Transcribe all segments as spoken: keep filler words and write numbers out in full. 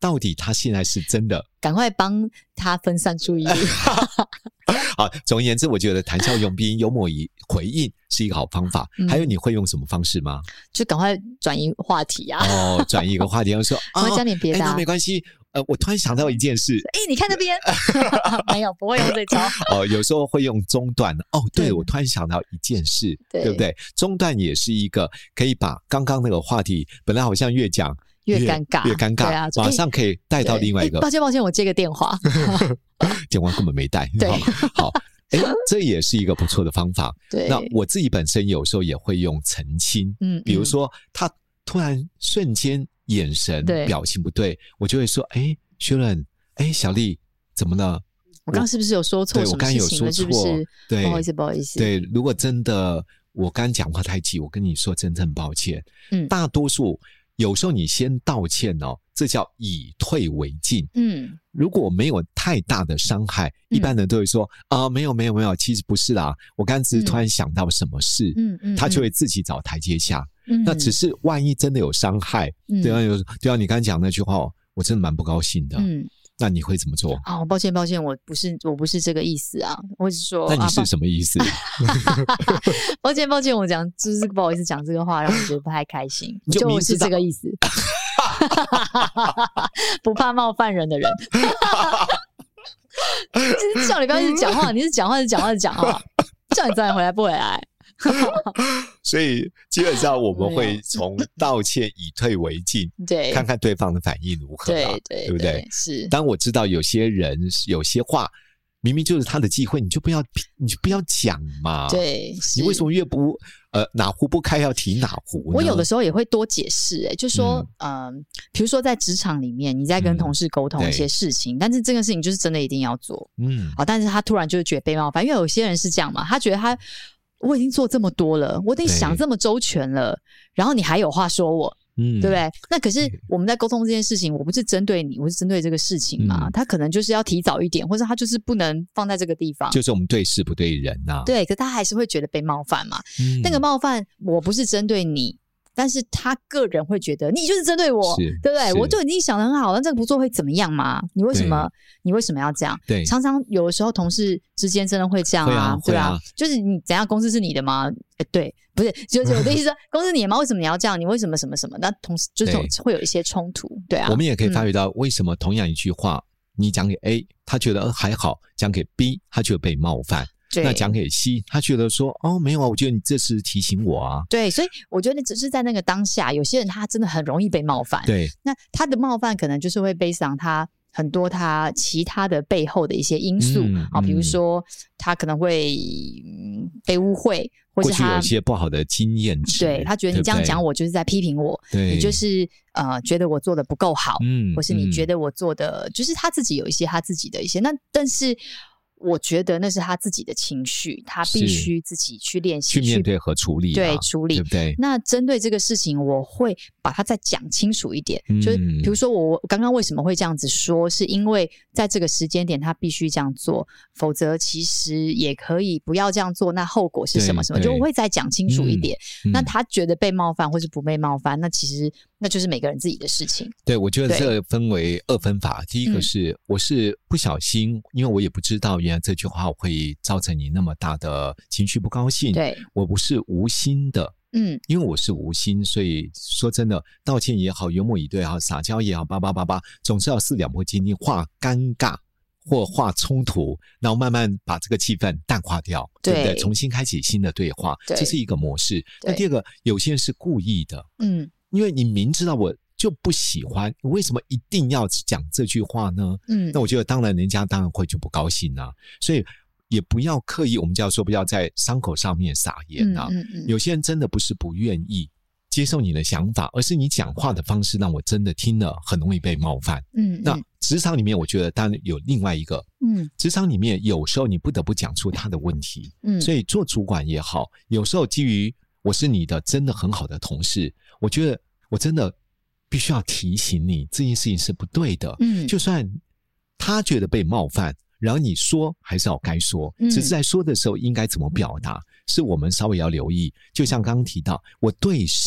到底他现在是真的赶快帮他分散注意力。 好，总而言之，我觉得谈笑用兵，幽默以回应是一个好方法。嗯、还有你会用什么方式吗？ 就赶快转移话题啊！ 哦，转移一个话题，然后说我要讲点别的、啊。 哎、欸，那没关系。呃，我突然想到一件事。 哎、欸，你看那边，没有，不会用这招。 哦，有时候会用中断。哦，对，对我突然想到一件事， 对, 对不对？中断也是一个可以把刚刚那个话题，本来好像越讲。 越尴尬， 越尴尬， 对啊， 马上可以带到另外一个。 抱歉，抱歉，我接个电话， 电话根本没带。 对， 好，哎，这也是一个不错的方法。 对， 那我自己本身有时候也会用澄清，嗯，比如说他突然瞬间眼神、表情不对，我就会说，哎，薛仁，哎，小丽，怎么了？ 我刚刚是不是有说错什么事情了？是不是？ 对， 不好意思，不好意思。 对，如果真的我刚刚讲话太急，我跟你说真正抱歉。嗯，大多数。有时候你先道歉哦，这叫以退为进。嗯，如果没有太大的伤害，嗯、一般人都会说啊、呃，没有没有没有，其实不是啦，我刚只是突然想到什么事，嗯嗯，他就会自己找台阶下。嗯，那只是万一真的有伤害，嗯、对啊，有对啊，你刚才讲那句话，我真的蛮不高兴的。嗯。那你会怎么做？ 哦，抱歉，抱歉，我不是，我不是这个意思啊，我是说， 那你是什么意思？ 抱歉，抱歉，我讲就是不好意思讲这个话，让你觉得不太开心，就我是这个意思，不怕冒犯人的人。就是叫你不要一直讲话，你是讲话是讲话是讲话，叫你早点回来不回来。 所以基本上我们会从道歉以退为进， 对， 看看对方的反应如何、啊， 对对， 对不对？ 是。 当我知道有些人有些话明明就是他的忌讳，你就不要你就不要讲嘛。 对， 你为什么越不呃哪壶不开要提哪壶呢？ 我有的时候也会多解释、欸，哎，就说嗯，呃、比如说在职场里面，你在跟同事沟通一些事情，嗯、但是这个事情就是真的一定要做，嗯，好，但是他突然就是觉得被冒犯，因为有些人是这样嘛，他觉得他。我已经做这么多了，我得想这么周全了，然后你还有话说我，嗯，对不对？那可是我们在沟通这件事情，我不是针对你，我是针对这个事情嘛。嗯、他可能就是要提早一点，或者他就是不能放在这个地方。 就是我们对事不对人啊。 对，可他还是会觉得被冒犯嘛。嗯、那个冒犯，我不是针对你。但是他个人会觉得你就是针对我，对不对？我就已经想得很好，那这个不做会怎么样嘛？你为什么你为什么要这样？对，常常有的时候同事之间真的会这样啊， 啊对吧、 啊？ 就是你怎样，公司是你的吗？欸、对，不是，就是我的意思说，公司你的吗？为什么你要这样？你为什么什么什么？那同时就是会有一些冲突，对啊。 我们也可以发觉到，为什么同样一句话，嗯、你讲给 A， 他觉得还好；讲给 B， 他觉得被冒犯。那讲给 C， 他觉得说哦没有啊，我觉得你这是提醒我啊。 对，所以我觉得只是在那个当下，有些人他真的很容易被冒犯。 对， 那他的冒犯可能就是会背上他很多他其他的背后的一些因素啊、嗯，比如说他可能会、嗯、被误会，或是他过去有一些不好的经验值， 对他觉得你这样讲我就是在批评我， 对， 你就是呃觉得我做的不够好，嗯，或是你觉得我做的、嗯、就是他自己有一些他自己的一些，那但是。我觉得那是他自己的情绪，他必须自己去练习去面对和处理、啊， 对，处理， 对不对？ 那针对这个事情，我会把它再讲清楚一点。嗯、就是比如说，我刚刚为什么会这样子说，是因为在这个时间点，他必须这样做，否则其实也可以不要这样做。那后果是什么什么？就我会再讲清楚一点、嗯。那他觉得被冒犯或是不被冒犯，那其实那就是每个人自己的事情。 对，我觉得这个分为二分法。第一个是、嗯、我是不小心，因为我也不知道原来这句话会造成你那么大的情绪不高兴。 对， 我不是无心的。嗯，因为我是无心，所以说真的，道歉也好，幽默以对也好，撒娇也好，叭叭叭叭，总是要四两拨千斤，化尴尬或化冲突，然后慢慢把这个气氛淡化掉， 对, 对不对？重新开启新的对话，对，这是一个模式。那第二个，有些人是故意的，嗯，因为你明知道我就不喜欢，你为什么一定要讲这句话呢？嗯，那我觉得当然人家当然会就不高兴啊，所以也不要刻意，我们就要说不要在伤口上面撒盐啊。嗯嗯嗯、有些人真的不是不愿意接受你的想法，而是你讲话的方式让我真的听了很容易被冒犯。嗯，嗯那职场里面我觉得当然有另外一个，嗯，职场里面有时候你不得不讲出他的问题。嗯，所以做主管也好，有时候基于我是你的真的很好的同事，我觉得我真的必须要提醒你这件事情是不对的。嗯，就算他觉得被冒犯。然后你说还是要该说，只是在说的时候应该怎么表达，是我们稍微要留意。就像刚刚提到，我对事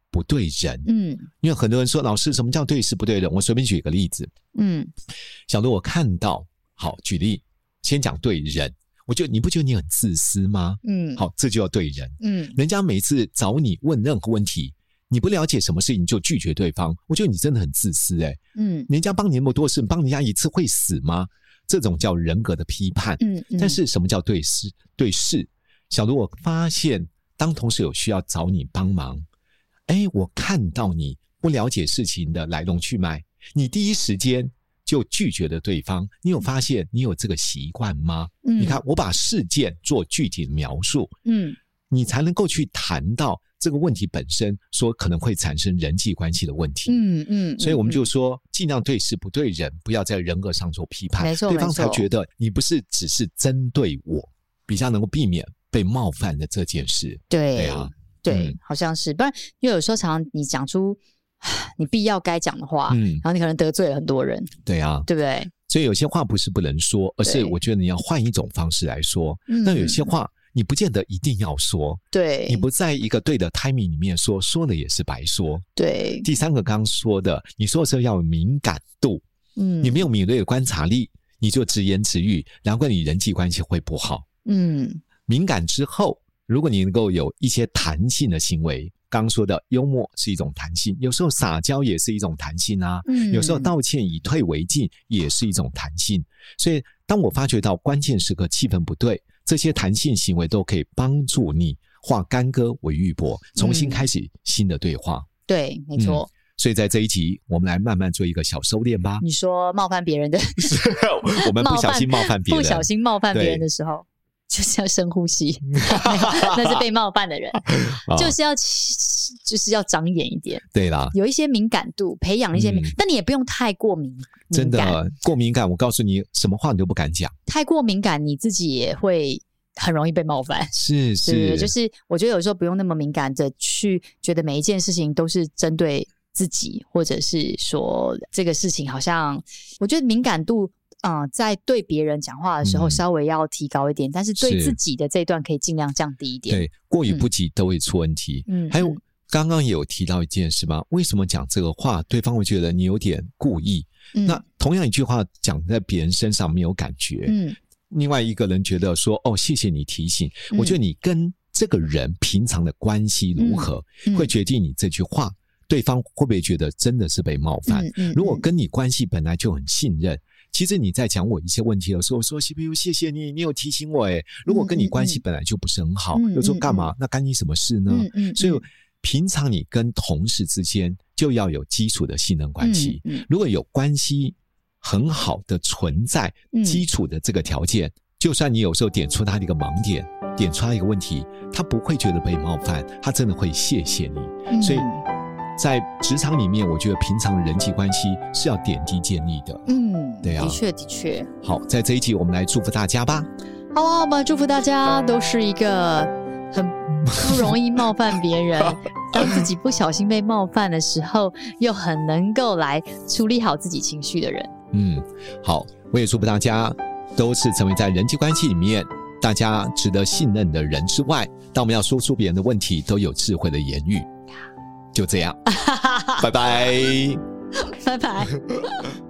不对人。 嗯， 因为很多人说老师什么叫对事不对人，我随便举一个例子。 嗯， 小罗我看到，好举例，先讲对人，我觉得你不觉得你很自私吗？ 嗯， 好，这就要对人。 嗯， 人家每次找你问任何问题，你不了解什么事情就拒绝对方，我觉得你真的很自私欸。 嗯， 人家帮你那么多事，帮人家一次会死吗？这种叫人格的批判。 嗯嗯， 但是什么叫对事？对事，小卢我发现当同事有需要找你帮忙，哎，我看到你不了解事情的来龙去脉，你第一时间就拒绝了对方，你有发现你有这个习惯吗？嗯，你看我把事件做具体的描述，嗯，你才能够去谈到这个问题本身，说可能会产生人际关系的问题。嗯嗯，所以我们就说尽量对事不对人，不要在人格上做批判， 没错， 对方才觉得你不是只是针对我，比较能够避免被冒犯的这件事。 对， 对啊， 对， 嗯， 好像是，不然因为有时候常常你讲出你必要该讲的话，嗯，然后你可能得罪了很多人。 对啊， 对不对？ 所以有些话不是不能说，而是我觉得你要换一种方式来说。那有些话你不见得一定要说， 对， 你不在一个对的 timing 里面说，说了也是白说。 对， 第三个刚刚说的，你说的时候要有敏感度，嗯，你没有敏锐的观察力，你就直言直语，难怪你人际关系会不好。嗯，敏感之后，如果你能够有一些弹性的行为，刚刚说的幽默是一种弹性，有时候撒娇也是一种弹性啊，嗯，有时候道歉以退为进也是一种弹性。所以当我发觉到关键时刻气氛不对，这些弹性行为都可以帮助你化干戈为玉帛，重新开始新的对话。嗯， 对，没错。 嗯，所以在这一集我们来慢慢做一个小收敛吧。 你说冒犯别人的我们不小心冒犯别人， 不小心冒犯别人的时候就是要深呼吸那是被冒犯的人就是要就是要长眼一点。 对啦， 有一些敏感度，培养一些敏、嗯、但你也不用太过敏真的过敏感，我告诉你什么话你都不敢讲， 太过敏感你自己也会很容易被冒犯。 是是， 对，就是我觉得有时候不用那么敏感的去觉得每一件事情都是针对自己，或者是说这个事情好像我觉得敏感度呃，在对别人讲话的时候稍微要提高一点、嗯、但是对自己的这一段可以尽量降低一点。 对，过于不及都会出问题。嗯，还有刚刚也有提到一件事嘛，为什么讲这个话对方会觉得你有点故意、嗯、那同样一句话讲在别人身上没有感觉，嗯，另外一个人觉得说哦谢谢你提醒、嗯、我觉得你跟这个人平常的关系如何、嗯、会决定你这句话对方会不会觉得真的是被冒犯、嗯嗯嗯、如果跟你关系本来就很信任，其实你在讲我一些问题的时候说 C P U 谢谢你，你有提醒我耶。如果跟你关系本来就不是很好，嗯嗯嗯有时候干嘛、嗯嗯、那干你什么事呢、嗯嗯嗯、所以平常你跟同事之间就要有基础的信任关系、嗯嗯、如果有关系很好的存在基础的这个条件、嗯、就算你有时候点出他的一个盲点，点出他一个问题，他不会觉得被冒犯，他真的会谢谢你、嗯、所以在职场里面我觉得平常的人际关系是要点滴建立的。嗯，对啊，的确的确。好，在这一集我们来祝福大家吧。好啊，我们祝福大家都是一个很不容易冒犯别人当自己不小心被冒犯的时候又很能够来处理好自己情绪的人。嗯，好，我也祝福大家都是成为在人际关系里面大家值得信任的人之外，当我们要说出别人的问题都有智慧的言语。就这样拜拜拜拜